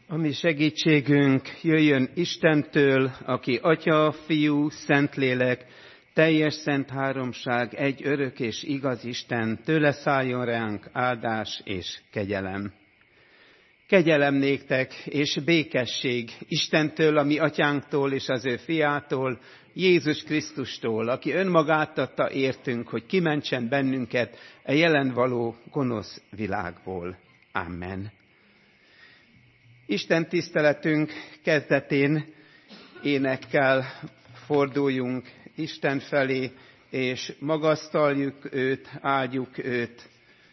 A mi segítségünk jöjjön Istentől, aki Atya, Fiú, Szentlélek, teljes szent háromság, egy örök és igaz Isten, tőle szálljon ránk áldás és kegyelem. Kegyelem néktek és békesség Istentől, a mi atyánktól és az ő fiától, Jézus Krisztustól, aki önmagát adta értünk, hogy kimentsen bennünket a jelen való gonosz világból. Amen. Isten tiszteletünk kezdetén énekkel forduljunk Isten felé, és magasztaljuk őt, áldjuk őt.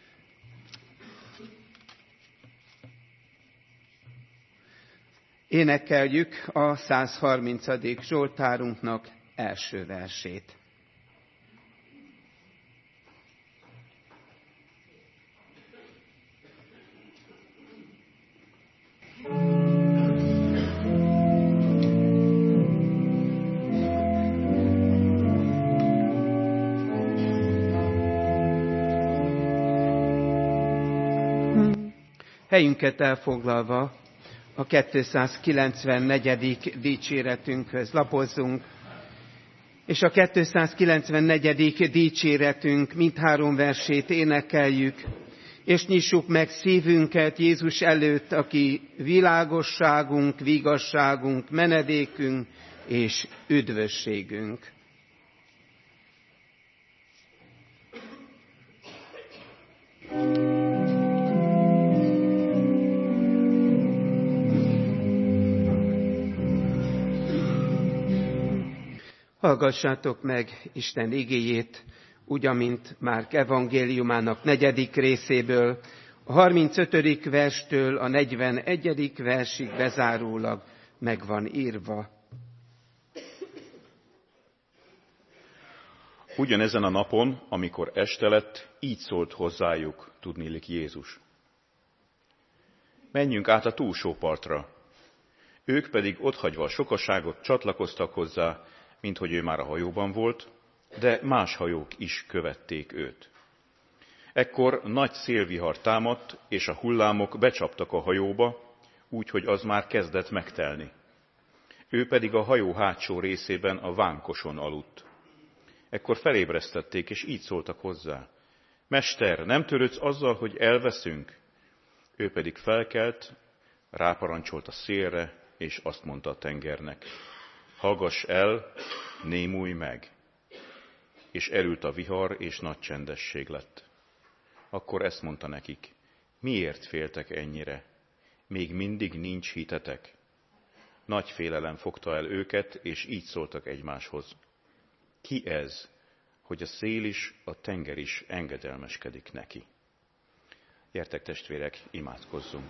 Énekeljük a 130. Zsoltárunknak első versét. Helyünket elfoglalva a 294. dicséretünkhöz lapozzunk, és a 294. dicséretünk mindhárom versét énekeljük, és nyissuk meg szívünket Jézus előtt, aki világosságunk, vigasságunk, menedékünk és üdvösségünk. Hallgassátok meg Isten igéjét, úgy, amint Márk evangéliumának 4. részéből, a 35. verstől a 41. versig bezárólag meg van írva. Ugyanezen a napon, amikor este lett, így szólt hozzájuk, tudniillik Jézus. Menjünk át a túlsó partra. Ők pedig otthagyva a sokaságot csatlakoztak hozzá, mint hogy ő már a hajóban volt, de más hajók is követték őt. Ekkor nagy szélvihar támadt, és a hullámok becsaptak a hajóba, úgy, hogy az már kezdett megtelni. Ő pedig a hajó hátsó részében a vánkoson aludt. Ekkor felébresztették, és így szóltak hozzá. Mester, nem törődsz azzal, hogy elveszünk? Ő pedig felkelt, ráparancsolt a szélre, és azt mondta a tengernek. Hallgass el, némulj meg! És elült a vihar, és nagy csendesség lett. Akkor ezt mondta nekik, miért féltek ennyire? Még mindig nincs hitetek? Nagy félelem fogta el őket, és így szóltak egymáshoz. Ki ez, hogy a szél is, a tenger is engedelmeskedik neki? Gyertek, testvérek, imádkozzunk!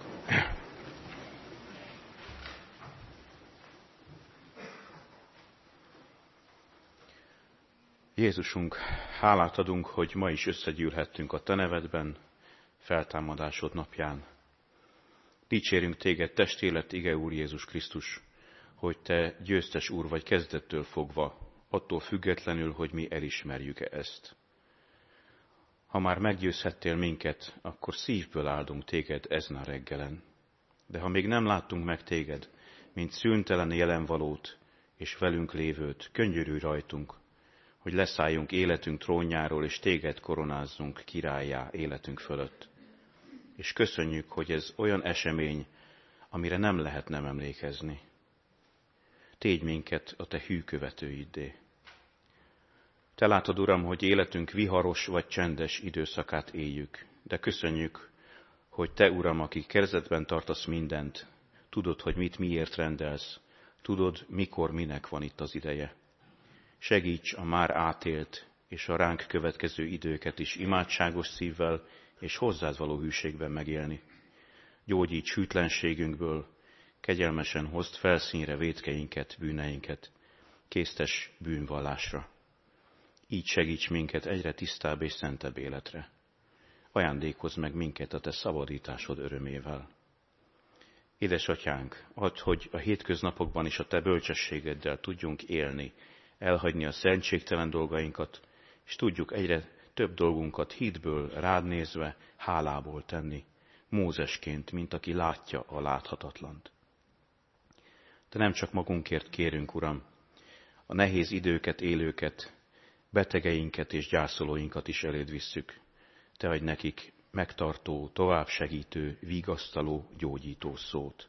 Jézusunk, hálát adunk, hogy ma is összegyűlhettünk a Te nevedben, feltámadásod napján. Dicsérünk Téged, testélet, ige Úr Jézus Krisztus, hogy Te győztes Úr vagy kezdettől fogva, attól függetlenül, hogy mi elismerjük-e ezt. Ha már meggyőzhettél minket, akkor szívből áldunk Téged ezen a reggelen. De ha még nem láttunk meg Téged, mint szüntelen jelenvalót és velünk lévőt, könyörülj rajtunk, hogy leszálljunk életünk trónjáról, és Téged koronázzunk királlyá életünk fölött. És köszönjük, hogy ez olyan esemény, amire nem lehet nem emlékezni. Tégy minket a Te hű követőiddé. Te látod, Uram, hogy életünk viharos vagy csendes időszakát éljük, de köszönjük, hogy Te, Uram, aki kerezetben tartasz mindent, tudod, hogy mit miért rendelsz, tudod, mikor minek van itt az ideje. Segíts a már átélt és a ránk következő időket is imádságos szívvel és hozzád való hűségben megélni. Gyógyíts hűtlenségünkből, kegyelmesen hozd felszínre vétkeinket, bűneinket, késztes bűnvallásra. Így segíts minket egyre tisztább és szentebb életre. Ajándékozz meg minket a Te szabadításod örömével. Édesatyánk, add, hogy a hétköznapokban is a Te bölcsességeddel tudjunk élni, elhagyni a szentségtelen dolgainkat, és tudjuk egyre több dolgunkat hitből, rád nézve, hálából tenni, Mózesként, mint aki látja a láthatatlant. de nem csak magunkért kérünk, Uram, a nehéz időket élőket, betegeinket és gyászolóinkat is eléd visszük. Te adj nekik megtartó, tovább segítő, vigasztaló, gyógyító szót.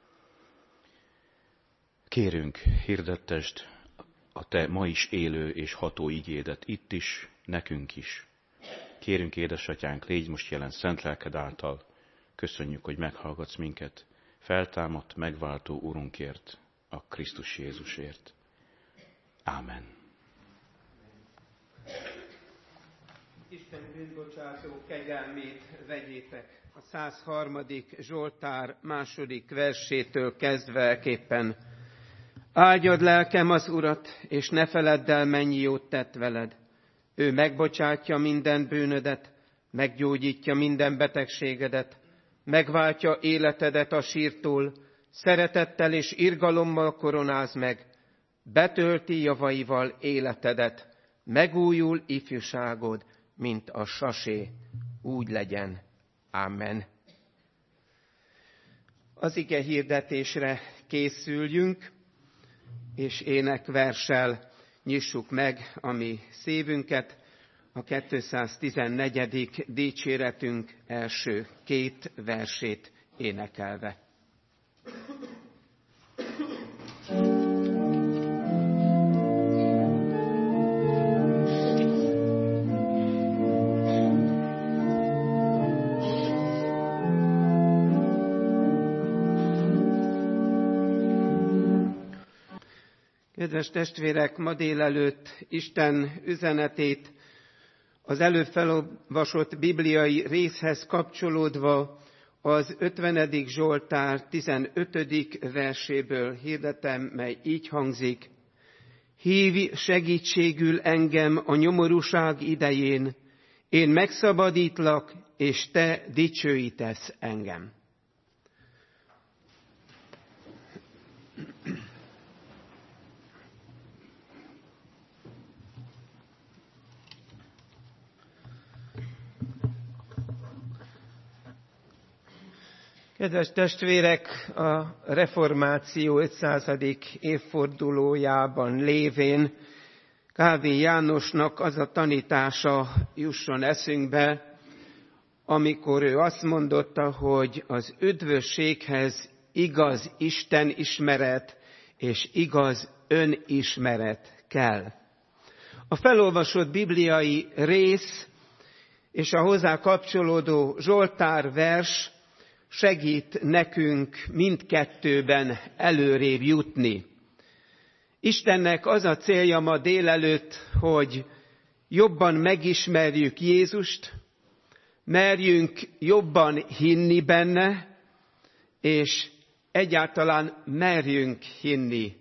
Kérünk, hirdettesd a Te ma is élő és ható igédet itt is, nekünk is. Kérünk, édesatyánk, légy most jelen szent lelked által. Köszönjük, hogy meghallgatsz minket. Feltámadt, megváltó Urunkért, a Krisztus Jézusért. Ámen. Isten bűnbocsátó kegyelmét vegyétek. A 103. Zsoltár 2. versétől kezdve képpen. Áldjad lelkem az Urat, és ne feledd el, mennyi jót tett veled. Ő megbocsátja minden bűnödet, meggyógyítja minden betegségedet, megváltja életedet a sírtól, szeretettel és irgalommal koronáz meg, betölti javaival életedet, megújul ifjúságod, mint a sasé, úgy legyen. Amen. Az ige hirdetésre készüljünk, és énekverssel nyissuk meg a mi szívünket, a 214. dicséretünk első 2 versét énekelve. Kedves testvérek, ma délelőtt Isten üzenetét az előbb felolvasott bibliai részhez kapcsolódva az 50. Zsoltár 15. verséből hirdetem, mely így hangzik. Hívj segítségül engem a nyomorúság idején, én megszabadítlak, és te dicsőítesz engem. Kedves testvérek, a reformáció 500. évfordulójában lévén Kálvin Jánosnak az a tanítása jusson eszünkbe, amikor ő azt mondotta, hogy az üdvösséghez igaz Isten ismeret és igaz önismeret kell. A felolvasott bibliai rész és a hozzá kapcsolódó Zsoltár vers segít nekünk mindkettőben előrébb jutni. Istennek az a célja ma délelőtt, hogy jobban megismerjük Jézust, merjünk jobban hinni benne, és egyáltalán merjünk hinni.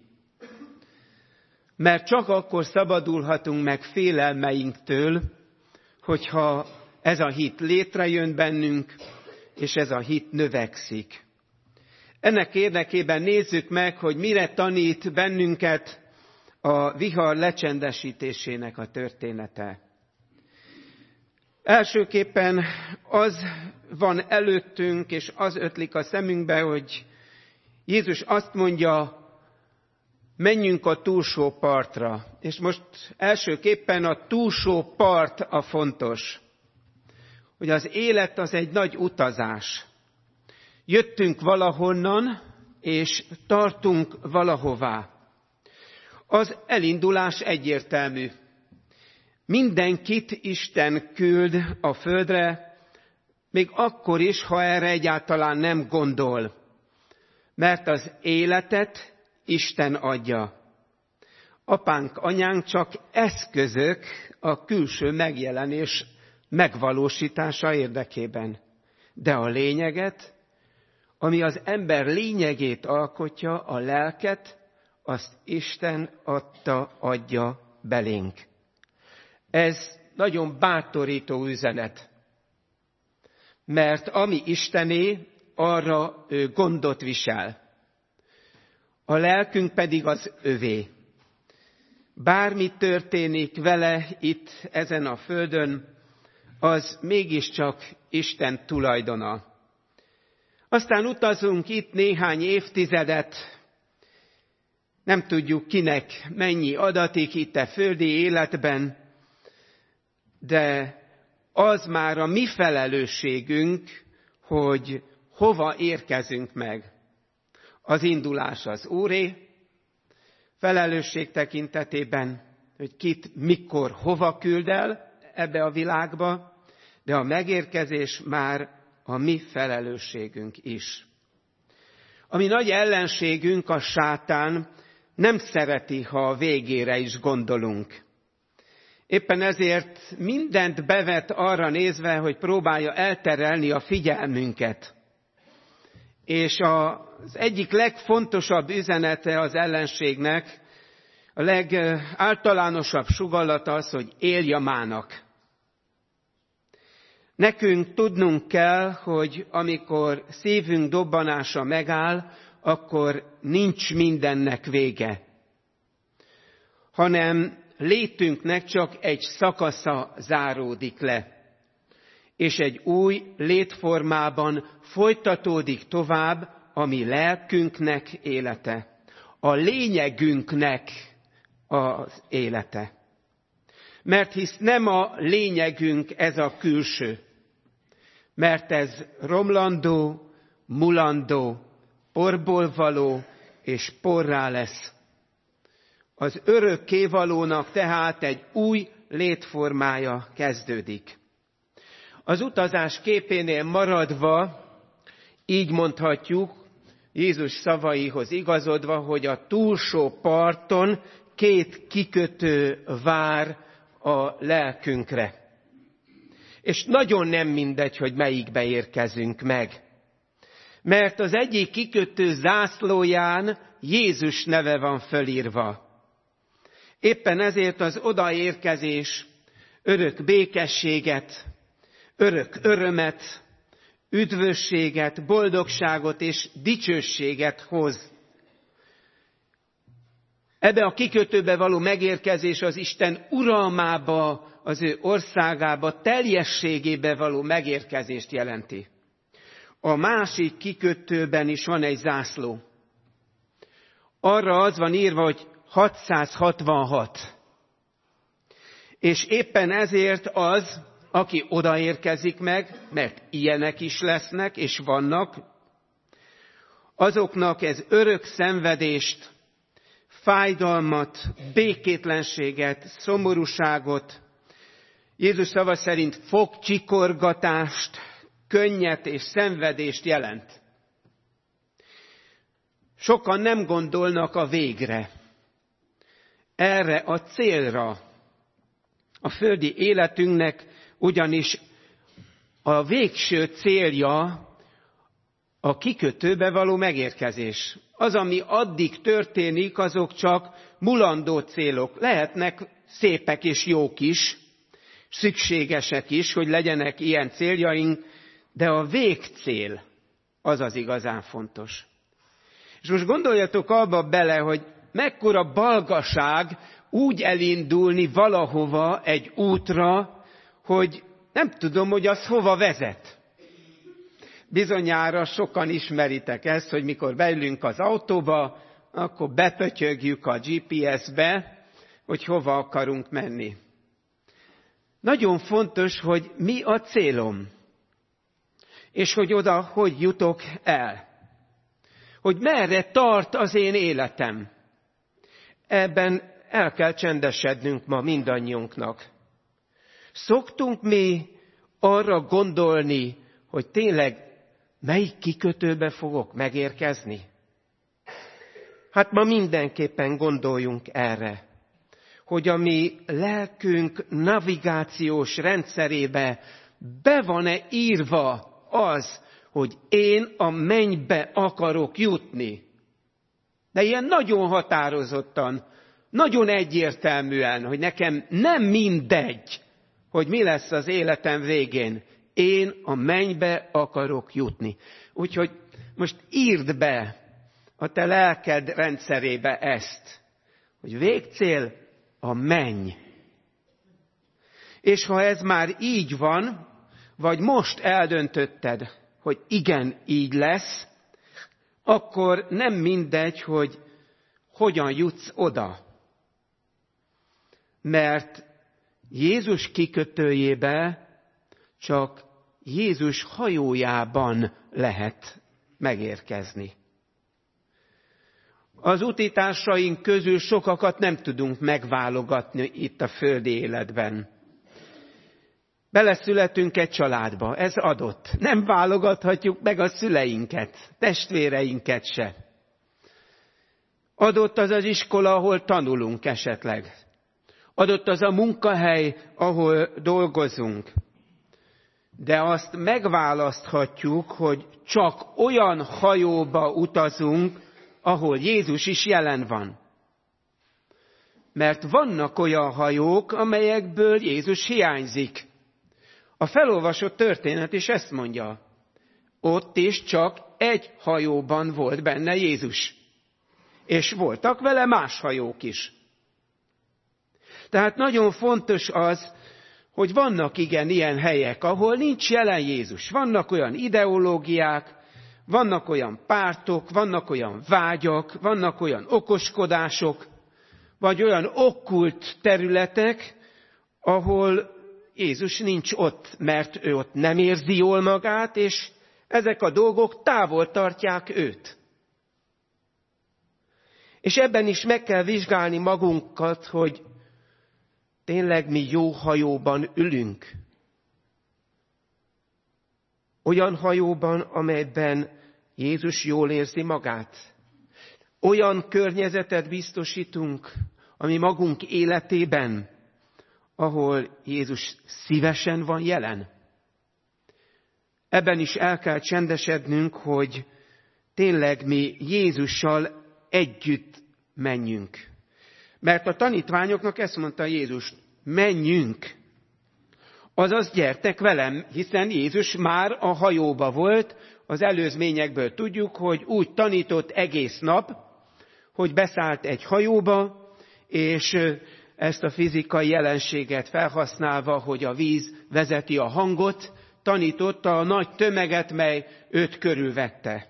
Mert csak akkor szabadulhatunk meg félelmeinktől, hogyha ez a hit létrejön bennünk, és ez a hit növekszik. Ennek érdekében nézzük meg, hogy mire tanít bennünket a vihar lecsendesítésének a története. Elsőképpen az van előttünk, és az ötlik a szemünkbe, hogy Jézus azt mondja, menjünk a túlsó partra. És most elsőképpen a túlsó part a fontos. Hogy az élet az egy nagy utazás. Jöttünk valahonnan, és tartunk valahová. Az elindulás egyértelmű. Mindenkit Isten küld a földre, még akkor is, ha erre egyáltalán nem gondol. Mert az életet Isten adja. Apánk, anyánk csak eszközök a külső megjelenés megvalósítása érdekében. De a lényeget, ami az ember lényegét alkotja, a lelket, azt Isten adja belénk. Ez nagyon bátorító üzenet. Mert ami Istené, arra ő gondot visel. A lelkünk pedig az övé. Bármi történik vele itt, ezen a földön, az mégiscsak Isten tulajdona. Aztán utazunk itt néhány évtizedet, Nem tudjuk, kinek mennyi adatik itt a földi életben, de az már a mi felelősségünk, hogy hova érkezünk meg. Az indulás az Úré, felelősség tekintetében, hogy kit, mikor, hova küld el ebbe a világba, de a megérkezés már a mi felelősségünk is. A mi nagy ellenségünk, a sátán, nem szereti, ha a végére is gondolunk. Éppen ezért mindent bevet arra nézve, hogy próbálja elterelni a figyelmünket. És az egyik legfontosabb üzenete az ellenségnek, a legáltalánosabb sugallata az, hogy élj a mának. Nekünk tudnunk kell, hogy amikor szívünk dobbanása megáll, akkor nincs mindennek vége, hanem létünknek csak egy szakasza záródik le, és egy új létformában folytatódik tovább a mi lelkünknek élete, a lényegünknek az élete. Mert hisz nem a lényegünk ez a külső, mert ez romlandó, mulandó, porból való és porrá lesz. Az örökkévalónak tehát egy új létformája kezdődik. Az utazás képénél maradva így mondhatjuk, Jézus szavaihoz igazodva, hogy a túlsó parton 2 kikötő vár a lelkünkre. És nagyon nem mindegy, hogy melyikbe érkezünk meg. Mert az egyik kikötő zászlóján Jézus neve van fölírva. Éppen ezért az odaérkezés örök békességet, örök örömet, üdvösséget, boldogságot és dicsőséget hoz. Ebbe a kikötőbe való megérkezés az Isten uralmába, az ő országába, teljességébe való megérkezést jelenti. A másik kikötőben is van egy zászló. Arra az van írva, hogy 666. És éppen ezért az, aki odaérkezik meg, mert ilyenek is lesznek, és vannak, azoknak ez örök szenvedést, fájdalmat, békétlenséget, szomorúságot, Jézus szava szerint fogcsikorgatást, könnyet és szenvedést jelent. Sokan nem gondolnak a végre, erre a célra. A földi életünknek ugyanis a végső célja a kikötőbe való megérkezés. Az, ami addig történik, azok csak mulandó célok. Lehetnek szépek és jók is, szükségesek is, hogy legyenek ilyen céljaink, de a végcél az az igazán fontos. És most gondoljatok abba bele, hogy mekkora balgaság úgy elindulni valahova egy útra, hogy nem tudom, hogy az hova vezet. Bizonyára sokan ismeritek ezt, hogy mikor beülünk az autóba, akkor bepötyögjük a GPS-be, hogy hova akarunk menni. Nagyon fontos, hogy mi a célom, és hogy oda hogy jutok el. Hogy merre tart az én életem. Ebben el kell csendesednünk ma mindannyiunknak. Szoktunk mi arra gondolni, hogy tényleg melyik kikötőbe fogok megérkezni? Hát ma mindenképpen gondoljunk erre, hogy a mi lelkünk navigációs rendszerébe be van-e írva az, hogy én a mennybe akarok jutni. De ilyen nagyon határozottan, nagyon egyértelműen, hogy nekem nem mindegy, hogy mi lesz az életem végén. Én a mennybe akarok jutni. Úgyhogy most írd be a te lelked rendszerébe ezt, hogy végcél a menny. És ha ez már így van, vagy most eldöntötted, hogy igen, így lesz, akkor nem mindegy, hogy hogyan jutsz oda. Mert Jézus kikötőjébe csak Jézus hajójában lehet megérkezni. Az utitársaink közül sokakat nem tudunk megválogatni itt a földi életben. Beleszületünk egy családba, ez adott. Nem válogathatjuk meg a szüleinket, testvéreinket se. Adott az az iskola, ahol tanulunk esetleg. Adott az a munkahely, ahol dolgozunk. De azt megválaszthatjuk, hogy csak olyan hajóba utazunk, ahol Jézus is jelen van. Mert vannak olyan hajók, amelyekből Jézus hiányzik. A felolvasott történet is ezt mondja. Ott is csak egy hajóban volt benne Jézus. És voltak vele más hajók is. Tehát nagyon fontos az, hogy vannak igen ilyen helyek, ahol nincs jelen Jézus. Vannak olyan ideológiák, vannak olyan pártok, vannak olyan vágyak, vannak olyan okoskodások, vagy olyan okkult területek, ahol Jézus nincs ott, mert ő ott nem érzi jól magát, és ezek a dolgok távol tartják őt. És ebben is meg kell vizsgálni magunkat, hogy tényleg mi jó hajóban ülünk. Olyan hajóban, amelyben Jézus jól érzi magát. Olyan környezetet biztosítunk, ami magunk életében, ahol Jézus szívesen van jelen. Ebben is el kell csendesednünk, hogy tényleg mi Jézussal együtt menjünk. Mert a tanítványoknak ezt mondta Jézus, menjünk. Azaz gyertek velem, hiszen Jézus már a hajóba volt, az előzményekből tudjuk, hogy úgy tanított egész nap, hogy beszállt egy hajóba, és ezt a fizikai jelenséget felhasználva, hogy a víz vezeti a hangot, tanította a nagy tömeget, mely őt körülvette.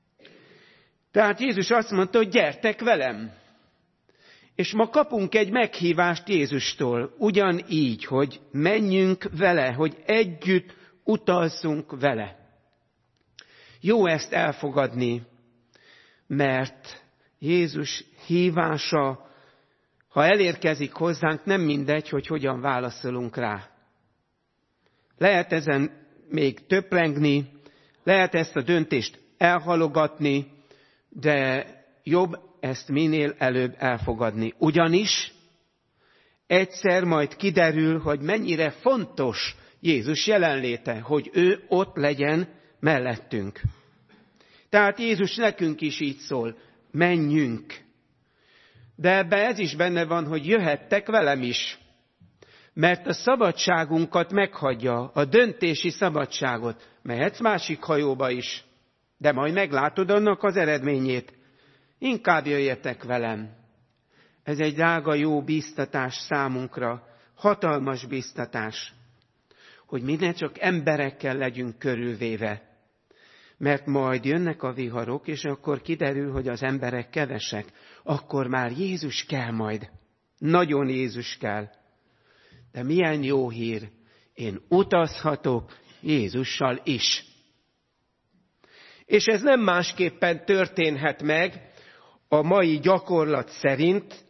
Tehát Jézus azt mondta, hogy gyertek velem. És ma kapunk egy meghívást Jézustól, ugyanígy, hogy menjünk vele, hogy együtt utazzunk vele. Jó ezt elfogadni, mert Jézus hívása, ha elérkezik hozzánk, nem mindegy, hogy hogyan válaszolunk rá. Lehet ezen még töprengni, lehet ezt a döntést elhalogatni, de jobb ezt minél előbb elfogadni. Ugyanis egyszer majd kiderül, hogy mennyire fontos Jézus jelenléte, hogy ő ott legyen mellettünk. Tehát Jézus nekünk is így szól, menjünk. De ebben ez is benne van, hogy jöhettek velem is. Mert a szabadságunkat meghagyja, a döntési szabadságot. Mehetsz másik hajóba is, de majd meglátod annak az eredményét. Inkább jöjjetek velem. Ez egy drága jó bíztatás számunkra, hatalmas bíztatás, hogy mi ne csak emberekkel legyünk körülvéve. Mert majd jönnek a viharok, és akkor kiderül, hogy az emberek kevesek. Akkor már Jézus kell majd. Nagyon Jézus kell. De milyen jó hír, én utazhatok Jézussal is. És ez nem másképpen történhet meg a mai gyakorlat szerint,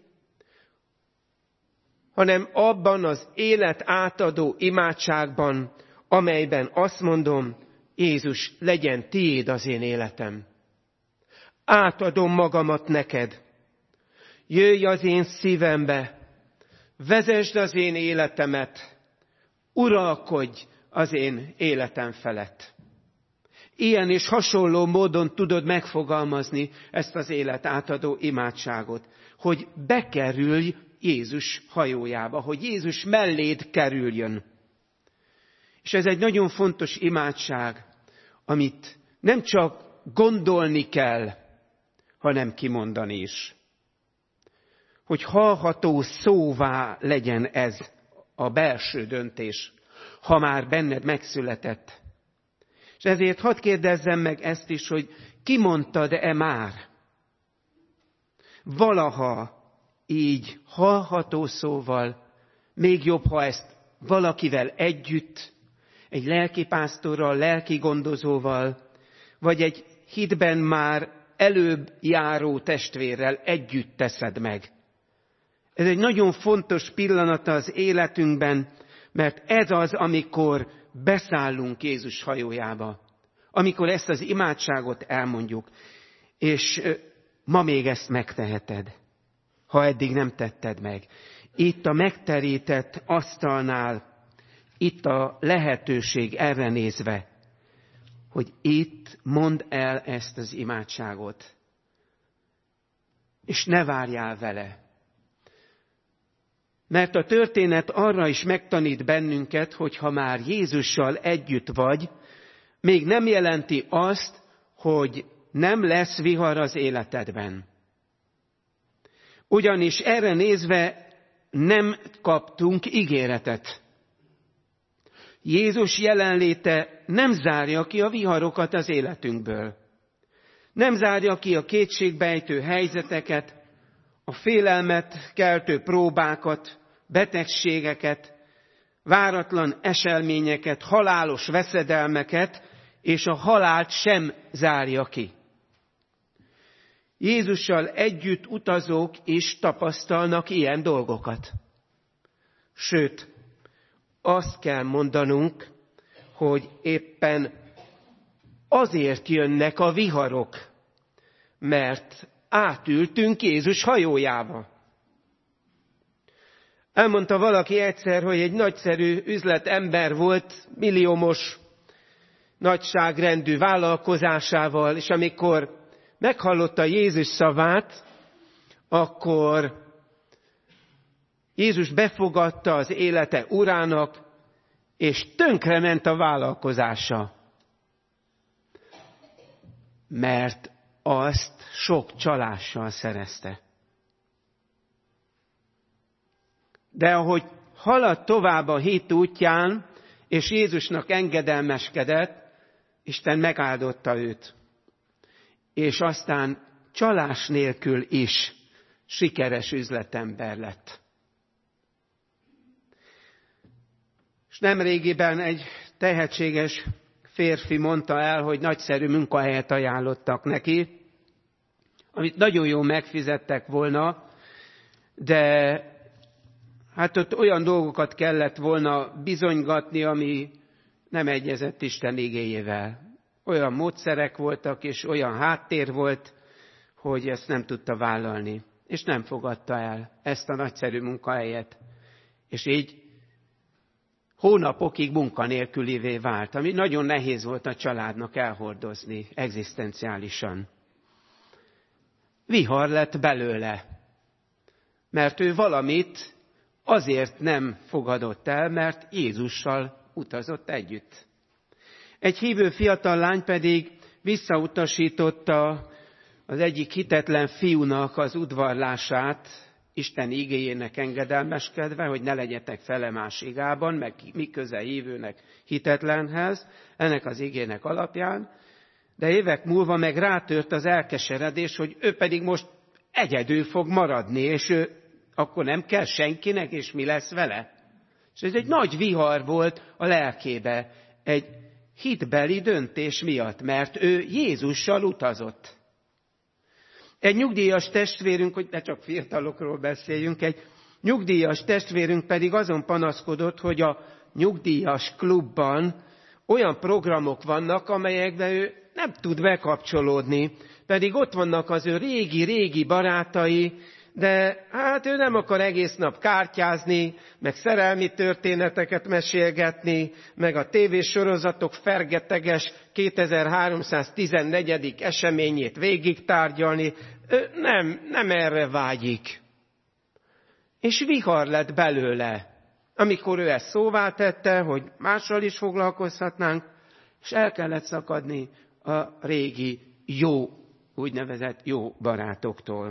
hanem abban az élet átadó imádságban, amelyben azt mondom, Jézus, legyen tiéd az én életem. Átadom magamat neked. Jöjj az én szívembe, vezesd az én életemet, uralkodj az én életem felett. Ilyen és hasonló módon tudod megfogalmazni ezt az élet átadó imádságot, hogy bekerülj Jézus hajójába, hogy Jézus melléd kerüljön. És ez egy nagyon fontos imádság, amit nem csak gondolni kell, hanem kimondani is. Hogy hallható szóvá legyen ez a belső döntés, ha már benned megszületett. És ezért hadd kérdezzem meg ezt is, hogy kimondtad-e már? valaha így hallható szóval, még jobb, ha ezt valakivel együtt, egy lelkipásztorral, lelkigondozóval, vagy egy hitben már előbb járó testvérrel együtt teszed meg. Ez egy nagyon fontos pillanata az életünkben, mert ez az, amikor beszállunk Jézus hajójába. Amikor ezt az imádságot elmondjuk. És ma még ezt megteheted, ha eddig nem tetted meg. Itt a megterített asztalnál, itt a lehetőség erre nézve, hogy itt mondd el ezt az imádságot. És ne várjál vele. Mert a történet arra is megtanít bennünket, hogy ha már Jézussal együtt vagy, még nem jelenti azt, hogy nem lesz vihar az életedben. Ugyanis erre nézve nem kaptunk ígéretet. Jézus jelenléte nem zárja ki a viharokat az életünkből. Nem zárja ki a kétségbejtő helyzeteket, a félelmet keltő próbákat, betegségeket, váratlan eseményeket, halálos veszedelmeket, és a halált sem zárja ki. Jézussal együtt utazók is tapasztalnak ilyen dolgokat. Sőt, azt kell mondanunk, hogy éppen azért jönnek a viharok, mert átültünk Jézus hajójába. Elmondta valaki egyszer, hogy egy nagyszerű üzletember volt, milliómos nagyságrendű vállalkozásával, és amikor meghallotta Jézus szavát, akkor Jézus befogadta az élete urának, és tönkrement a vállalkozása. Mert azt sok csalással szerezte. De ahogy haladt tovább a hit útján, és Jézusnak engedelmeskedett, Isten megáldotta őt. És aztán csalás nélkül is sikeres üzletember lett. És nemrégiben egy tehetséges férfi mondta el, hogy nagyszerű munkahelyet ajánlottak neki, amit nagyon jól megfizettek volna, de hát ott olyan dolgokat kellett volna bizonygatni, ami nem egyezett Isten igéjével. Olyan módszerek voltak, és olyan háttér volt, hogy ezt nem tudta vállalni. És nem fogadta el ezt a nagyszerű munkahelyet. És így hónapokig munkanélkülivé vált, ami nagyon nehéz volt a családnak elhordozni egzisztenciálisan. Vihar lett belőle, mert ő valamit azért nem fogadott el, mert Jézussal utazott együtt. Egy hívő fiatal lány pedig visszautasította az egyik hitetlen fiúnak az udvarlását, Isten igéjének engedelmeskedve, hogy ne legyetek felemásigában, meg mi köze hívőnek hitetlenhez, ennek az igének alapján, de évek múlva meg rátört az elkeseredés, hogy ő pedig most egyedül fog maradni, és ő akkor nem kell senkinek, és mi lesz vele? És ez egy nagy vihar volt a lelkébe, egy hitbeli döntés miatt, mert ő Jézussal utazott. Egy nyugdíjas testvérünk, hogy ne csak fiatalokról beszéljünk, egy nyugdíjas testvérünk pedig azon panaszkodott, hogy a nyugdíjas klubban olyan programok vannak, amelyekben ő nem tud bekapcsolódni, pedig ott vannak az ő régi barátai, de hát ő nem akar egész nap kártyázni, meg szerelmi történeteket mesélgetni, meg a tévésorozatok fergeteges 2314. eseményét végig tárgyalni. Ő nem erre vágyik. És vihar lett belőle, amikor ő ezt szóvá tette, hogy mással is foglalkozhatnánk, és el kellett szakadni a régi úgynevezett jó barátoktól.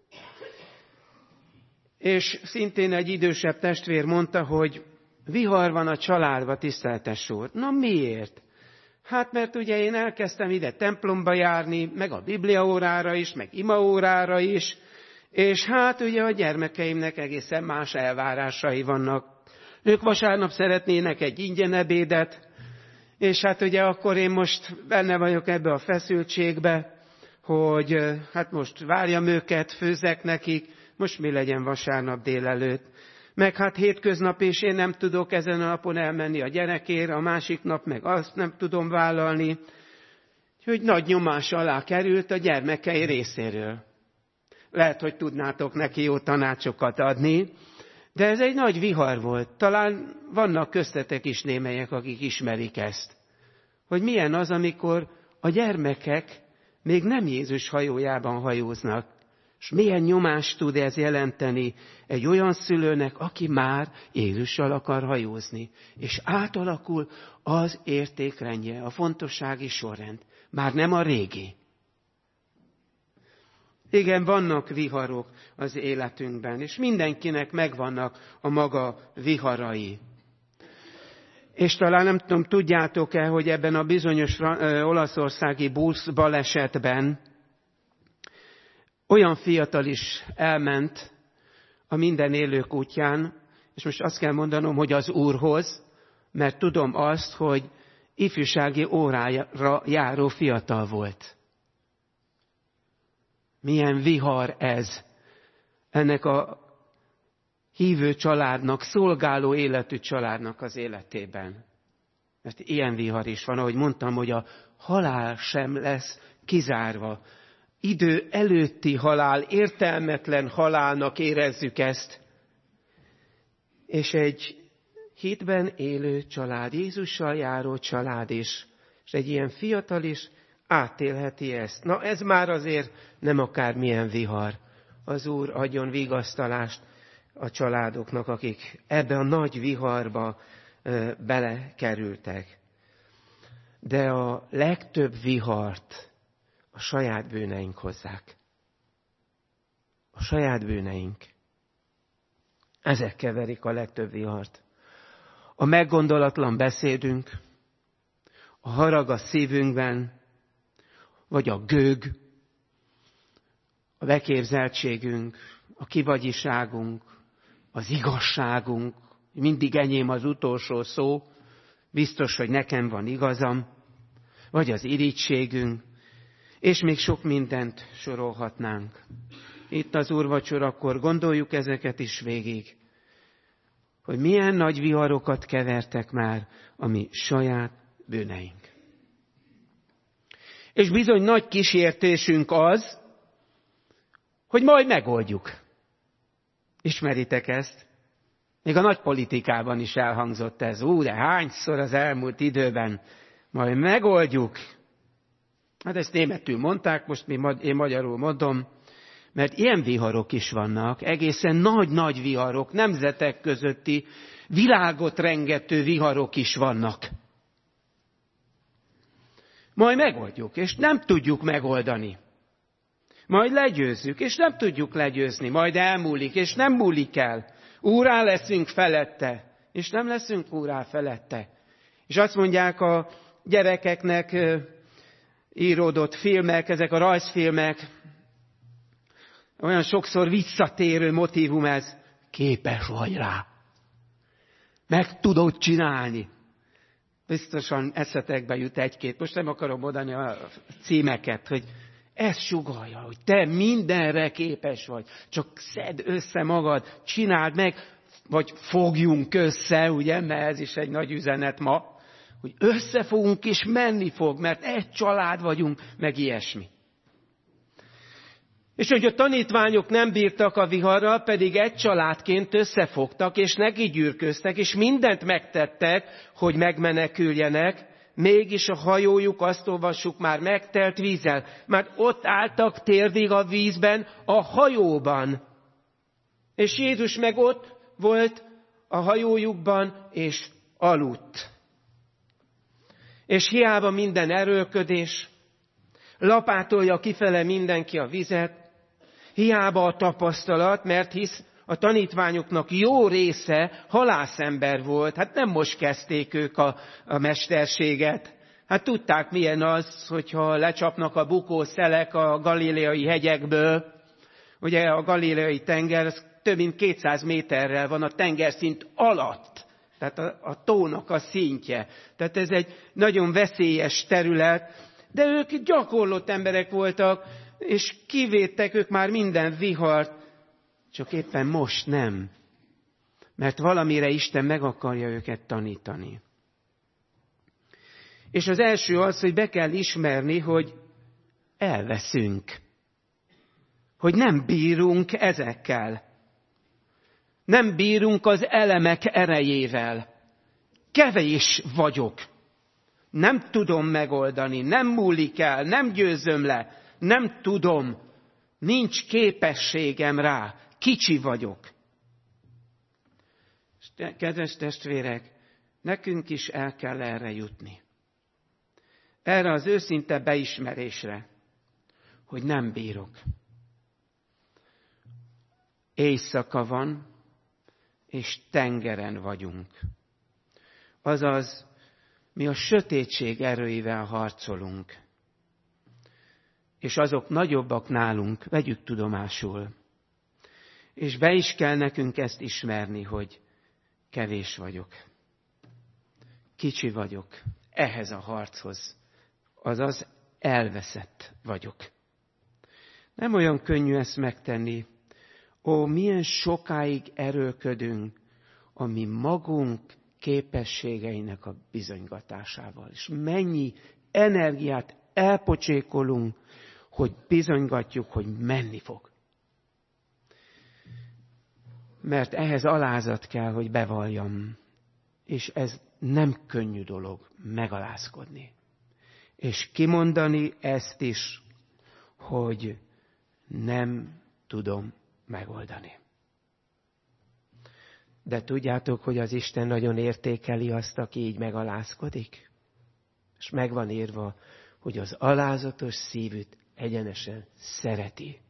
És szintén egy idősebb testvér mondta, hogy vihar van a családba, tiszteletes úr. Na miért? Hát mert ugye én elkezdtem ide templomba járni, meg a bibliaórára is, meg imaórára is, És hát ugye a gyermekeimnek egészen más elvárásai vannak. Ők vasárnap szeretnének egy ingyen ebédet, és hát ugye akkor én most benne vagyok ebbe a feszültségbe, hogy hát most várjam őket, főzzek nekik, most mi legyen vasárnap délelőtt. Meg hát hétköznap, és én nem tudok ezen a napon elmenni a gyerekért, a másik nap meg azt nem tudom vállalni. Úgyhogy nagy nyomás alá került a gyermekei részéről. Lehet, hogy tudnátok neki jó tanácsokat adni, de ez egy nagy vihar volt. Talán vannak köztetek is némelyek, akik ismerik ezt. Hogy milyen az, amikor a gyermekek még nem Jézus hajójában hajóznak. És milyen nyomást tud ez jelenteni egy olyan szülőnek, aki már Jézussal akar hajózni. És átalakul az értékrendje, a fontossági sorrend. Már nem a régi. Igen, vannak viharok az életünkben, és mindenkinek megvannak a maga viharai. És talán nem tudom, tudjátok-e, hogy ebben a bizonyos olaszországi busz balesetben olyan fiatal is elment a minden élők útján, és most azt kell mondanom, hogy az Úrhoz, mert tudom azt, hogy ifjúsági órára járó fiatal volt. Milyen vihar ez ennek a hívő családnak, szolgáló életű családnak az életében. Mert ilyen vihar is van, ahogy mondtam, hogy a halál sem lesz kizárva. Idő előtti halál, értelmetlen halálnak érezzük ezt. És egy hitben élő család, Jézussal járó család is, és egy ilyen fiatal is átélheti ezt. Na ez már azért nem akármilyen vihar. Az Úr adjon vigasztalást a családoknak, akik ebbe a nagy viharba belekerültek. De a legtöbb vihart a saját bűneink hozzák. A saját bűneink. Ezek keverik a legtöbb vihart. A meggondolatlan beszédünk, a harag a szívünkben, vagy a gőg, a beképzeltségünk, a kivagyiságunk, az igazságunk, mindig enyém az utolsó szó, biztos, hogy nekem van igazam, vagy az irítségünk, és még sok mindent sorolhatnánk. Itt az úrvacsorakor gondoljuk ezeket is végig, hogy milyen nagy viharokat kevertek már a mi saját bűneink. És bizony nagy kísértésünk az, hogy majd megoldjuk. Ismeritek ezt? Még a nagy politikában is elhangzott ez. De hányszor az elmúlt időben majd megoldjuk. Hát ezt németül mondták, most én magyarul mondom, mert ilyen viharok is vannak, egészen nagy-nagy viharok, nemzetek közötti, világot rengető viharok is vannak. Majd megoldjuk, és nem tudjuk megoldani. Majd legyőzzük, és nem tudjuk legyőzni. Majd elmúlik, és nem múlik el. Úrrá leszünk felette, és nem leszünk úrrá felette. És azt mondják a gyerekeknek íródott filmek, ezek a rajzfilmek, olyan sokszor visszatérő motívum ez, képes vagy rá. Meg tudod csinálni. Biztosan eszetekbe jut egy-két. Most nem akarom mondani a címeket, hogy ez sugallja, hogy te mindenre képes vagy. Csak szedd össze magad, csináld meg, vagy fogjunk össze, ugye, mert ez is egy nagy üzenet ma, hogy összefogunk és menni fog, mert egy család vagyunk, meg ilyesmi. És hogy a tanítványok nem bírtak a viharral, pedig egy családként összefogtak, és neki gyűrköztek, és mindent megtettek, hogy megmeneküljenek, mégis a hajójuk, azt olvassuk, már megtelt vízzel. Már ott álltak térdig a vízben, a hajóban. És Jézus meg ott volt a hajójukban, és aludt. És hiába minden erőlködés, lapátolja kifele mindenki a vizet, hiába a tapasztalat, mert hisz a tanítványoknak jó része halászember volt. Hát nem most kezdték ők a mesterséget. Hát tudták, milyen az, hogyha lecsapnak a bukószelek a galileai hegyekből, Ugye a Galileai tenger az több mint 200 méterrel van a tengerszint alatt. Tehát a tónak a szintje. Tehát ez egy nagyon veszélyes terület. De ők gyakorlott emberek voltak, és kivédtek ők már minden vihart. Csak éppen most nem. Mert valamire Isten meg akarja őket tanítani. És az első az, hogy be kell ismerni, hogy elveszünk. Hogy nem bírunk ezekkel. Nem bírunk az elemek erejével. Kevés vagyok. Nem tudom megoldani, nem múlik el, nem győzöm le, nem tudom. Nincs képességem rá, kicsi vagyok. Kedves testvérek, nekünk is el kell erre jutni. Erre az őszinte beismerésre, hogy nem bírok. Éjszaka van, és tengeren vagyunk. Azaz, mi a sötétség erőivel harcolunk. És azok nagyobbak nálunk, vegyük tudomásul. És be is kell nekünk ezt ismerni, hogy kevés vagyok. Kicsi vagyok ehhez a harchoz. Azaz elveszett vagyok. Nem olyan könnyű ezt megtenni. Ó, milyen sokáig erőlködünk a mi magunk képességeinek a bizonygatásával. És mennyi energiát elpocsékolunk, hogy bizonygatjuk, hogy menni fog. Mert ehhez alázat kell, hogy bevalljam. És ez nem könnyű dolog megalázkodni. És kimondani ezt is, hogy nem tudom megoldani. De tudjátok, hogy az Isten nagyon értékeli azt, aki így megalázkodik? És meg van írva, hogy az alázatos szívűt egyenesen szereti.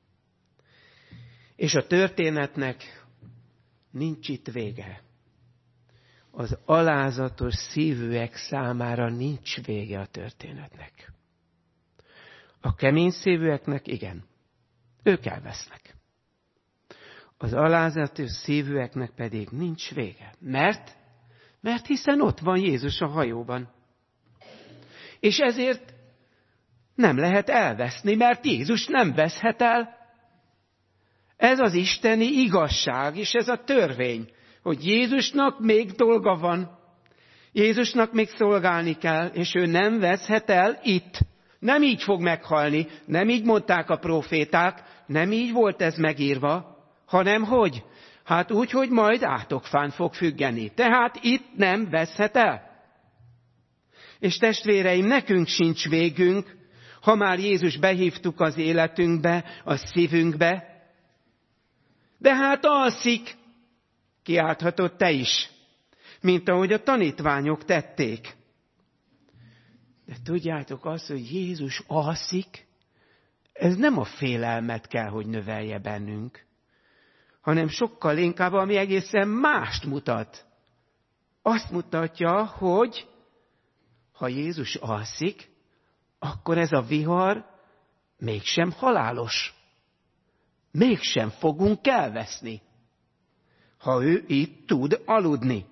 És a történetnek nincs itt vége. Az alázatos szívűek számára nincs vége a történetnek. A kemény szívűeknek igen, ők elvesznek. Az alázatos szívűeknek pedig nincs vége. Mert hiszen ott van Jézus a hajóban. És ezért nem lehet elveszni, mert Jézus nem veszhet el. Ez az isteni igazság, és ez a törvény, hogy Jézusnak még dolga van. Jézusnak még szolgálni kell, és ő nem veszhet el itt. Nem így fog meghalni, nem így mondták a proféták, nem így volt ez megírva, hanem hogy? Hát úgy, hogy majd átokfán fog függeni. Tehát itt nem veszhet el. És testvéreim, nekünk sincs végünk, ha már Jézus behívtuk az életünkbe, a szívünkbe. De hát alszik, kiálthatod te is, mint ahogy a tanítványok tették. De tudjátok azt, hogy Jézus alszik, ez nem a félelmet kell, hogy növelje bennünk, hanem sokkal inkább ami egészen mást mutat. Azt mutatja, hogy ha Jézus alszik, akkor ez a vihar mégsem halálos. Mégsem fogunk elveszni, ha ő itt tud aludni.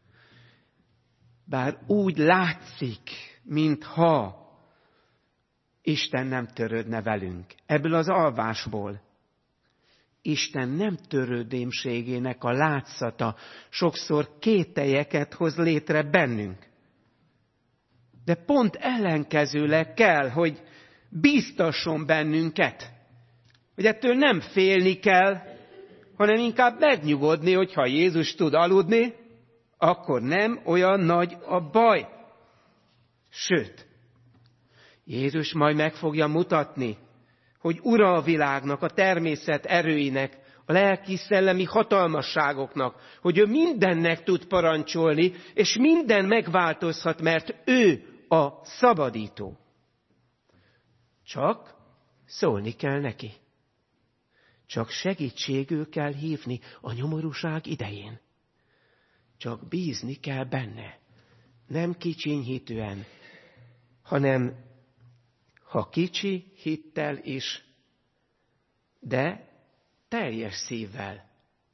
Bár úgy látszik, mintha Isten nem törődne velünk. Ebből az alvásból. Isten nem törődémségének a látszata sokszor kételyeket hoz létre bennünk. De pont ellenkezőleg kell, hogy bíztasson bennünket. Hogy ettől nem félni kell, hanem inkább megnyugodni, hogy ha Jézus tud aludni, akkor nem olyan nagy a baj. Sőt, Jézus majd meg fogja mutatni, hogy ura a világnak, a természet erőinek, a lelki-szellemi hatalmasságoknak, hogy ő mindennek tud parancsolni, és minden megváltozhat, mert ő a szabadító. Csak szólni kell neki. Csak segítségül kell hívni a nyomorúság idején. Csak bízni kell benne. Nem kicsinyhitűen, hanem ha kicsi hittel is, de teljes szívvel.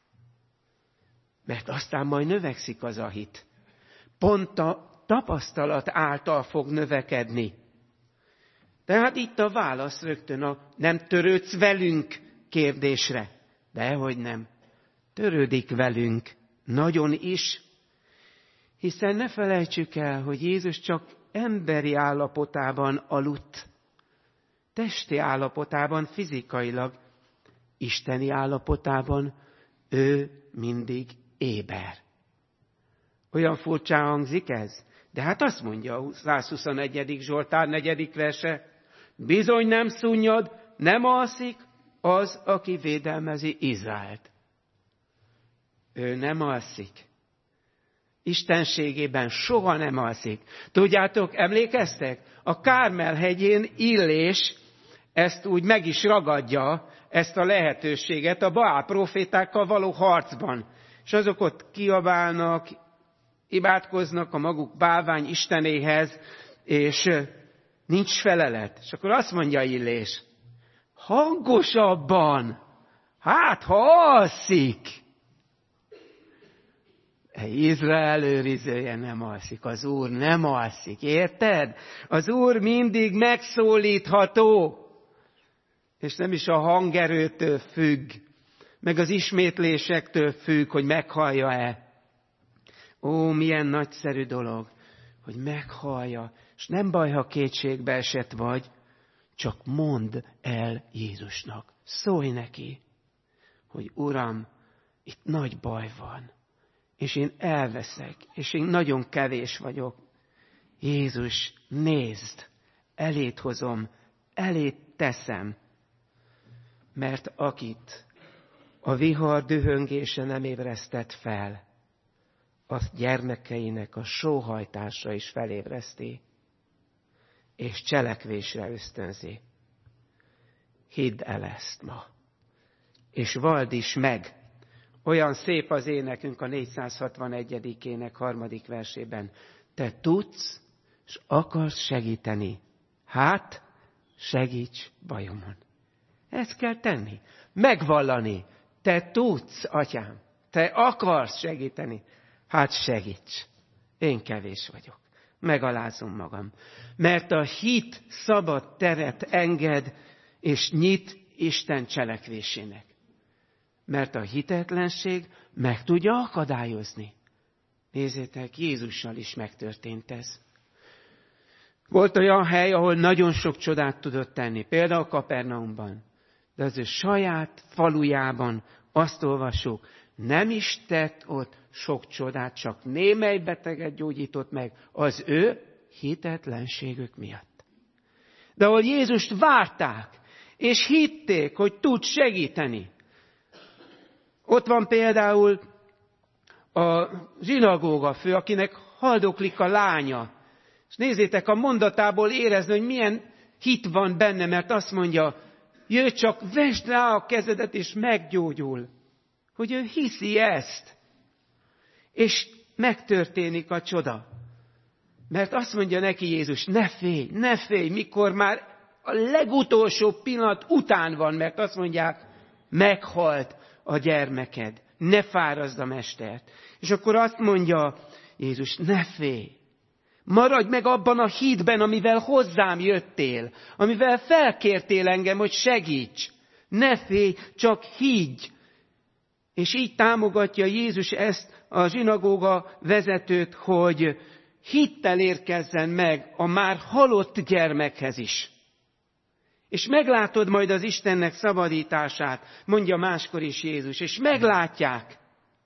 Mert aztán majd növekszik az a hit. Pont a tapasztalat által fog növekedni. Tehát itt a válasz rögtön a nem törődsz velünk kérdésre. Dehogy nem. Törődik velünk. Nagyon is. Hiszen ne felejtsük el, hogy Jézus csak emberi állapotában aludt. Testi állapotában, fizikailag. Isteni állapotában ő mindig éber. Olyan furcsán hangzik ez? De hát azt mondja a 121. Zsoltár 4. verse. Bizony nem szunnyad, nem alszik az, aki védelmezi Izraelt. Ő nem alszik. Istenségében soha nem alszik. Tudjátok, emlékeztek? A Kármel-hegyén Illés ezt úgy meg is ragadja, ezt a lehetőséget a Baál profétákkal való harcban. És azok ott kiabálnak, imádkoznak a maguk bálvány istenéhez, és nincs felelet. És akkor azt mondja Illés, hangosabban, hát ha alszik. Izrael őrizője nem alszik, az Úr nem alszik, érted? Az Úr mindig megszólítható, és nem is a hangerőtől függ, meg az ismétlésektől függ, hogy meghallja-e. Ó, milyen nagyszerű dolog, hogy meghallja, és nem baj, ha kétségbe esett vagy, csak mondd el Jézusnak, szólj neki, hogy Uram, itt nagy baj van, és én elveszek, és én nagyon kevés vagyok. Jézus, nézd, eléd hozom, eléd teszem, mert akit a vihar dühöngése nem ébresztett fel, az gyermekeinek a sóhajtása is felébreszti, és cselekvésre ösztönzi. Hidd el ezt ma, és vald is meg. Olyan szép az énekünk a 461. ének 3. versében. Te tudsz, és akarsz segíteni. Hát, segíts bajomon. Ezt kell tenni. Megvallani. Te tudsz, atyám. Te akarsz segíteni. Hát segíts. Én kevés vagyok. Megalázom magam. Mert a hit szabad teret enged, és nyit Isten cselekvésének. Mert a hitetlenség meg tudja akadályozni. Nézzétek, Jézussal is megtörtént ez. Volt olyan hely, ahol nagyon sok csodát tudott tenni, például Kapernaumban. De az ő saját falujában azt olvassuk, nem is tett ott sok csodát, csak némely beteget gyógyított meg az ő hitetlenségük miatt. De ahol Jézust várták, és hitték, hogy tud segíteni. Ott van például a zsinagóga fő, akinek haldoklik a lánya. És nézzétek, a mondatából érezni, hogy milyen hit van benne, mert azt mondja, jöjj csak, vesd rá a kezedet, és meggyógyul. Hogy ő hiszi ezt. És megtörténik a csoda. Mert azt mondja neki Jézus, ne félj, mikor már a legutolsó pillanat után van, mert azt mondják, meghalt a gyermeked, ne fárazd a mestert. És akkor azt mondja Jézus, ne félj, maradj meg abban a hitben, amivel hozzám jöttél, amivel felkértél engem, hogy segíts. Ne félj, csak higgy. És így támogatja Jézus ezt a zsinagóga vezetőt, hogy hittel érkezzen meg a már halott gyermekhez is. És meglátod majd az Istennek szabadítását, mondja máskor is Jézus, és meglátják,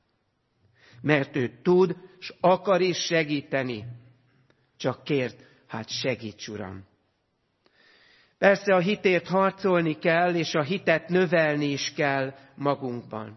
mert ő tud, és akar is segíteni. Csak kérd, hát segíts, Uram. Persze a hitért harcolni kell, és a hitet növelni is kell magunkban.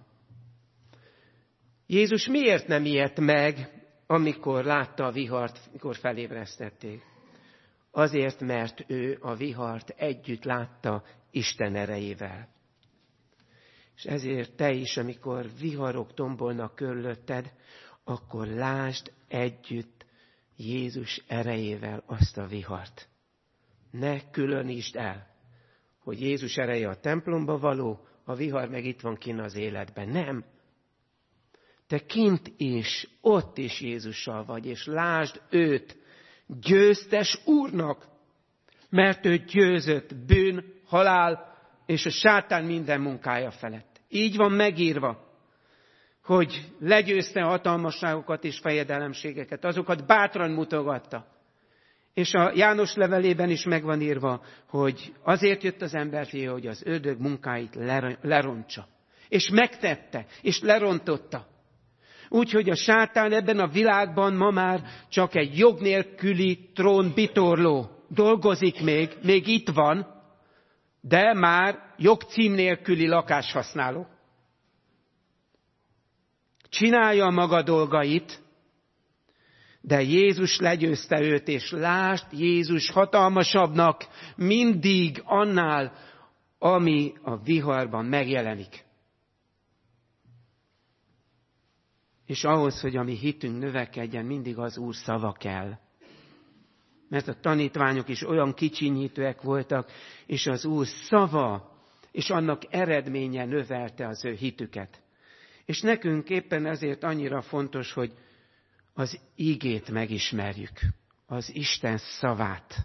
Jézus miért nem ijedt meg, amikor látta a vihart, amikor felébresztették? Azért, mert ő a vihart együtt látta Isten erejével. És ezért te is, amikor viharok tombolnak körülötted, akkor lásd együtt Jézus erejével azt a vihart. Ne különítsd el, hogy Jézus ereje a templomba való, a vihar meg itt van kint az életben. Nem. Te kint is, ott is Jézussal vagy, és lásd őt győztes Úrnak, mert ő győzött bűn, halál és a sátán minden munkája felett. Így van megírva, hogy legyőzte a hatalmasságokat és fejedelemségeket, azokat bátran mutogatta. És a János levelében is megvan írva, hogy azért jött az emberfia, hogy az ördög munkáit lerontsa. És megtette, és lerontotta. Úgyhogy a sátán ebben a világban ma már csak egy jog nélküli trónbitorló. Dolgozik még itt van, de már jogcím nélküli lakáshasználó. Csinálja a maga dolgait, de Jézus legyőzte őt, és lásd, Jézus hatalmasabbnak mindig annál, ami a viharban megjelenik. És ahhoz, hogy a mi hitünk növekedjen, mindig az Úr szava kell. Mert a tanítványok is olyan kicsinyítőek voltak, és az Úr szava, és annak eredménye növelte az ő hitüket. És nekünk éppen ezért annyira fontos, hogy az igét megismerjük, az Isten szavát.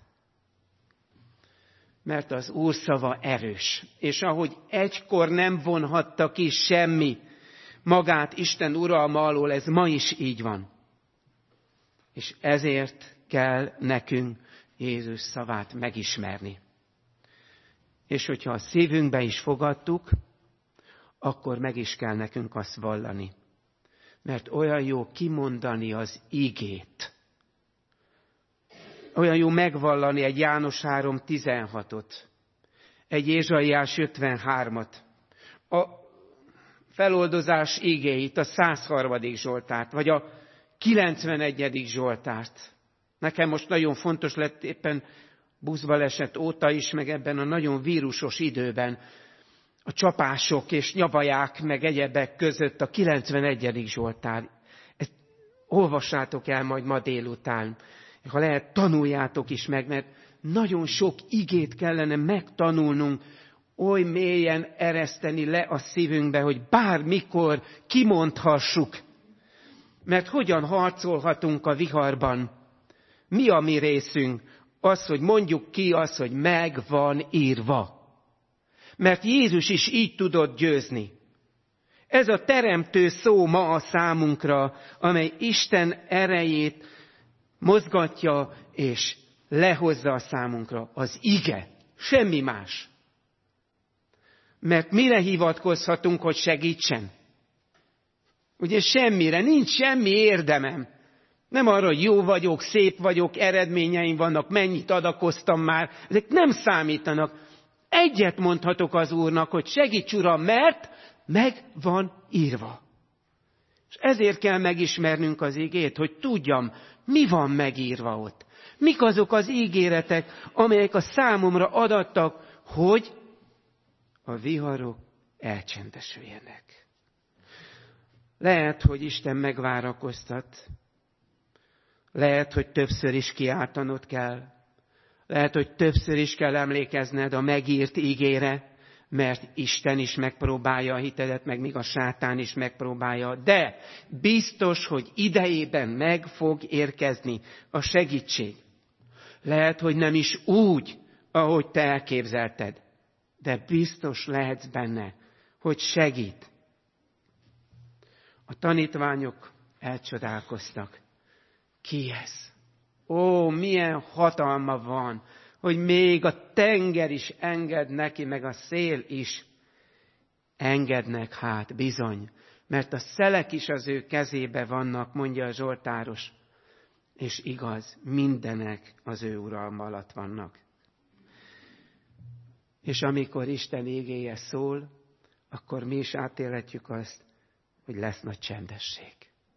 Mert az Úr szava erős, és ahogy egykor nem vonhatta ki semmi magát Isten uralma alól, ez ma is így van. És ezért kell nekünk Jézus szavát megismerni. És hogyha a szívünkbe is fogadtuk, akkor meg is kell nekünk azt vallani. Mert olyan jó kimondani az igét. Olyan jó megvallani egy János 3:16-ot, egy Ézsaiás 53-at, a feloldozás igéit, a 103. Zsoltárt, vagy a 91. Zsoltárt. Nekem most nagyon fontos lett éppen buszbaleset óta is, meg ebben a nagyon vírusos időben, a csapások és nyavaják, meg egyebek között a 91. Zsoltár. Ezt olvassátok el majd ma délután. Ha lehet, tanuljátok is meg, mert nagyon sok igét kellene megtanulnunk, oly mélyen ereszteni le a szívünkbe, hogy bármikor kimondhassuk. Mert hogyan harcolhatunk a viharban? Mi a mi részünk? Az, hogy mondjuk ki azt, hogy meg van írva. Mert Jézus is így tudott győzni. Ez a teremtő szó ma a számunkra, amely Isten erejét mozgatja és lehozza a számunkra. Az ige. Semmi más. Mert mire hivatkozhatunk, hogy segítsen? Ugye semmire, nincs semmi érdemem. Nem arra, hogy jó vagyok, szép vagyok, eredményeim vannak, mennyit adakoztam már. Ezek nem számítanak. Egyet mondhatok az Úrnak, hogy segíts Uram, mert meg van írva. És ezért kell megismernünk az igét, hogy tudjam, mi van megírva ott. Mik azok az ígéretek, amelyek a számomra adattak, hogy a viharok elcsendesüljenek. Lehet, hogy Isten megvárakoztat. Lehet, hogy többször is kiáltanod kell. Lehet, hogy többször is kell emlékezned a megírt ígére, mert Isten is megpróbálja a hitedet, meg még a sátán is megpróbálja. De biztos, hogy idejében meg fog érkezni a segítség. Lehet, hogy nem is úgy, ahogy te elképzelted, de biztos lehetsz benne, hogy segít. A tanítványok elcsodálkoztak. Ki ez? Ó, milyen hatalma van, hogy még a tenger is enged neki, meg a szél is engednek, hát bizony. Mert a szelek is az ő kezébe vannak, mondja a zsoltáros. És igaz, mindenek az ő uralma alatt vannak. És amikor Isten igéje szól, akkor mi is átélhetjük azt, hogy lesz nagy csendesség.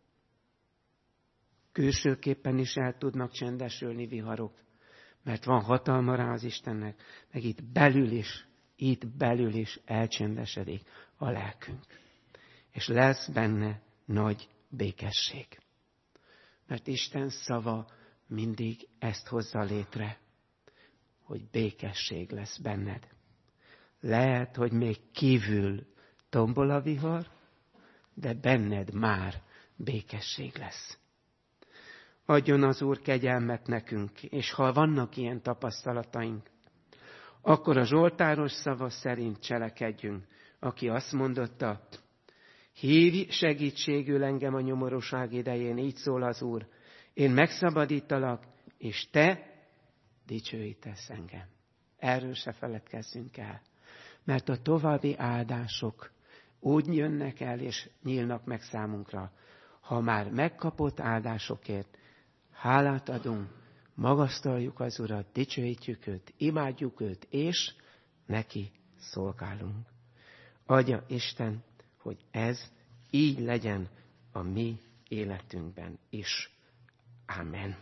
Külsőképpen is el tudnak csendesülni viharok, mert van hatalma rá az Istennek, meg itt belül is elcsendesedik a lelkünk. És lesz benne nagy békesség. Mert Isten szava mindig ezt hozza létre, hogy békesség lesz benned. Lehet, hogy még kívül tombol a vihar, de benned már békesség lesz. Adjon az Úr kegyelmet nekünk, és ha vannak ilyen tapasztalataink, akkor a zsoltáros szava szerint cselekedjünk, aki azt mondotta, hívj segítségül engem a nyomorúság idején, így szól az Úr, én megszabadítalak, és te dicsőítesz engem. Erről se feledkezzünk el, mert a további áldások úgy jönnek el, és nyílnak meg számunkra, ha már megkapott áldásokért hálát adunk, magasztaljuk az Urat, dicsőítjük őt, imádjuk őt, és neki szolgálunk. Adja Isten, hogy ez így legyen a mi életünkben is. Amen.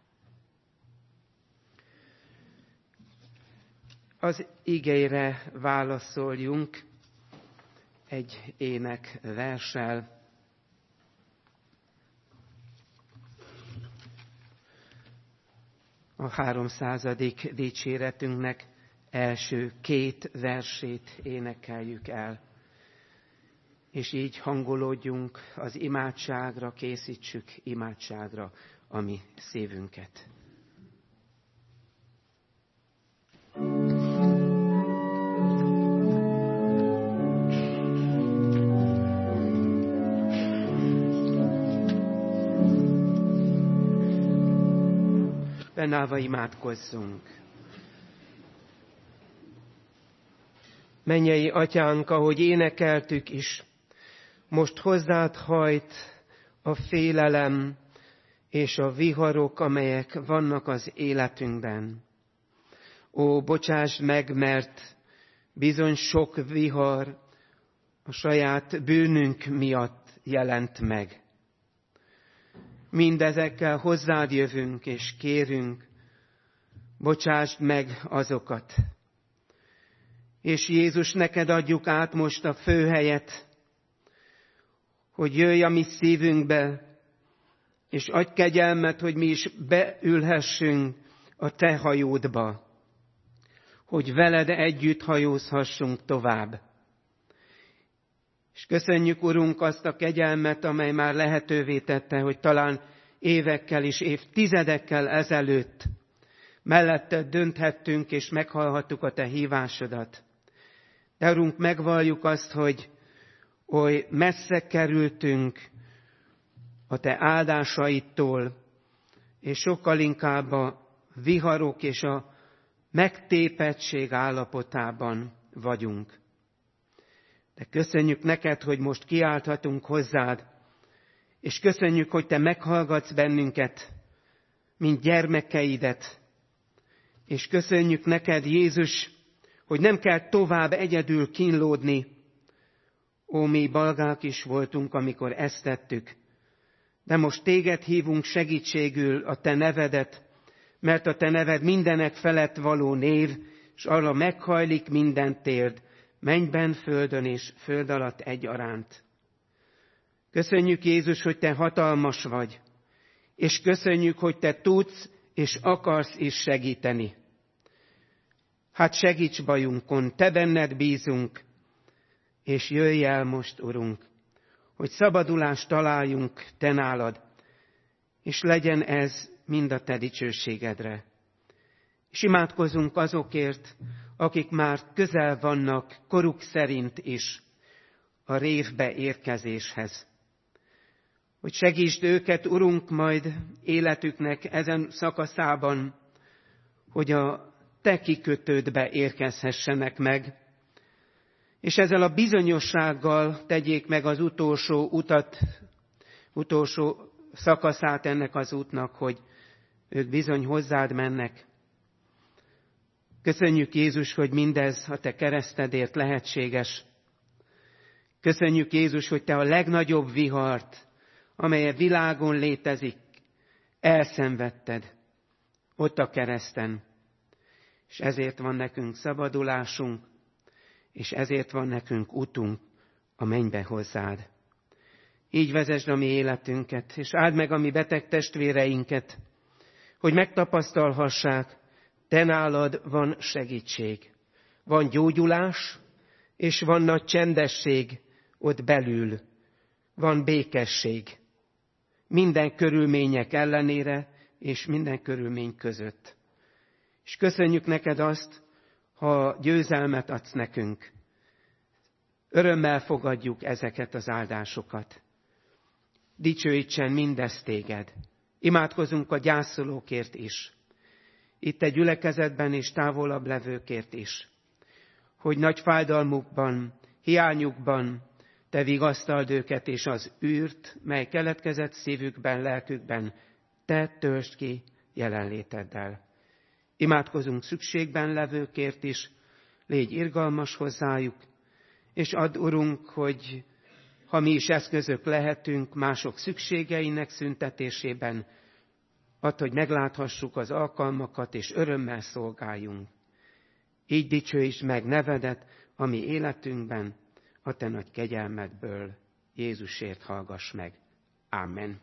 Az igére válaszoljunk egy énekverssel. A 300. dicséretünknek első 2 versét énekeljük el. És így hangolódjunk az imádságra, készítsük imádságra a mi szívünket. Fennállva imádkozzunk. Mennyei Atyánk, ahogy énekeltük is, most hozzád hajt a félelem és a viharok, amelyek vannak az életünkben. Ó, bocsásd meg, mert bizony sok vihar a saját bűnünk miatt jelent meg. Mindezekkel hozzád jövünk és kérünk, bocsásd meg azokat. És Jézus, neked adjuk át most a főhelyet, hogy jöjj a mi szívünkbe, és adj kegyelmet, hogy mi is beülhessünk a te hajódba, hogy veled együtt hajózhassunk tovább. És köszönjük, Urunk, azt a kegyelmet, amely már lehetővé tette, hogy talán évekkel és évtizedekkel ezelőtt melletted dönthettünk, és meghallhattuk a te hívásodat. De, Urunk, megvalljuk azt, hogy oly messze kerültünk a te áldásaidtól, és sokkal inkább a viharok és a megtépettség állapotában vagyunk. De köszönjük neked, hogy most kiálthatunk hozzád, és köszönjük, hogy te meghallgatsz bennünket, mint gyermekeidet. És köszönjük neked, Jézus, hogy nem kell tovább egyedül kínlódni. Ó, mi balgák is voltunk, amikor ezt tettük. De most téged hívunk segítségül, a te nevedet, mert a te neved mindenek felett való név, és arra meghajlik minden térd, mennyben, földön és föld alatt egyaránt. Köszönjük, Jézus, hogy te hatalmas vagy, és köszönjük, hogy te tudsz és akarsz is segíteni. Hát segíts bajunkon, te benned bízunk, és jöjj el most, Urunk, hogy szabadulást találjunk te nálad, és legyen ez mind a te dicsőségedre. És imádkozunk azokért, akik már közel vannak koruk szerint is a révbe érkezéshez. Hogy segítsd őket, Urunk, majd életüknek ezen szakaszában, hogy a te kikötődbe érkezhessenek meg, és ezzel a bizonyossággal tegyék meg az utolsó utat, utolsó szakaszát ennek az útnak, hogy ők bizony hozzád mennek. Köszönjük, Jézus, hogy mindez a te keresztedért lehetséges. Köszönjük, Jézus, hogy te a legnagyobb vihart, amely a világon létezik, elszenvedted ott a kereszten. És ezért van nekünk szabadulásunk, és ezért van nekünk utunk a mennybe hozzád. Így vezesd a mi életünket, és áld meg a mi beteg testvéreinket, hogy megtapasztalhassák, te nálad van segítség. Van gyógyulás, és van nagy csendesség ott belül. Van békesség. Minden körülmények ellenére, és minden körülmény között. És köszönjük neked azt, ha győzelmet adsz nekünk. Örömmel fogadjuk ezeket az áldásokat. Dicsőítsen mindez téged. Imádkozunk a gyászolókért is. Itt egy gyülekezetben és távolabb levőkért is. Hogy nagy fájdalmukban, hiányukban te vigasztald őket, és az űrt, mely keletkezett szívükben, lelkükben, te töltsd ki jelenléteddel. Imádkozunk szükségben levőkért is, légy irgalmas hozzájuk, és add, Urunk, hogy ha mi is eszközök lehetünk mások szükségeinek szüntetésében, add, hogy megláthassuk az alkalmakat, és örömmel szolgáljunk. Így dicsőítsd meg nevedet, a mi életünkben, a te nagy kegyelmedből. Jézusért hallgass meg. Amen.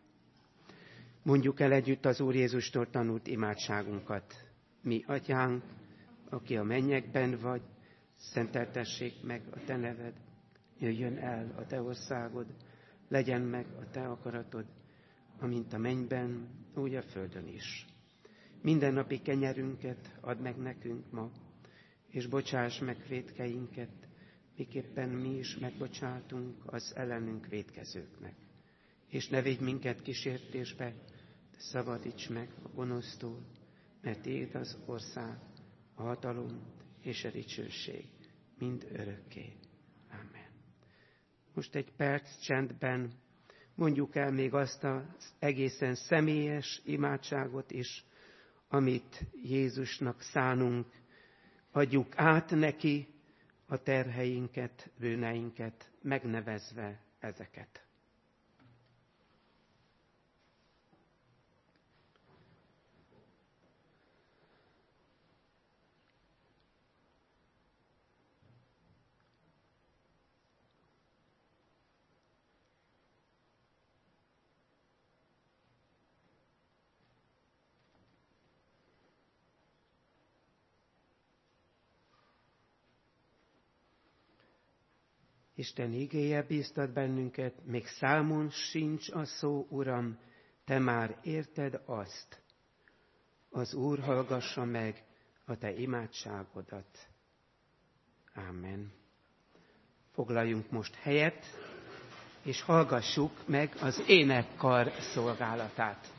Mondjuk el együtt az Úr Jézustól tanult imádságunkat. Mi, Atyánk, aki a mennyekben vagy, szenteltessék meg a te neved. Jöjjön el a te országod, legyen meg a te akaratod, amint a mennyben, úgy a földön is. Mindennapi kenyerünket add meg nekünk ma, és bocsáss meg vétkeinket, miképpen mi is megbocsátunk az ellenünk vétkezőknek. És ne védj minket kísértésbe, de szabadíts meg a gonosztól, mert tiéd az ország, a hatalom és a dicsőség mind örökké. Amen. Most egy perc csendben mondjuk el még azt az egészen személyes imádságot is, amit Jézusnak szánunk. Adjuk át neki a terheinket, bűneinket, megnevezve ezeket. Isten igéje bíztat bennünket, még számon sincs a szó, Uram, te már érted azt. Az Úr hallgassa meg a te imádságodat. Amen. Foglaljunk most helyet, és hallgassuk meg az énekkar szolgálatát.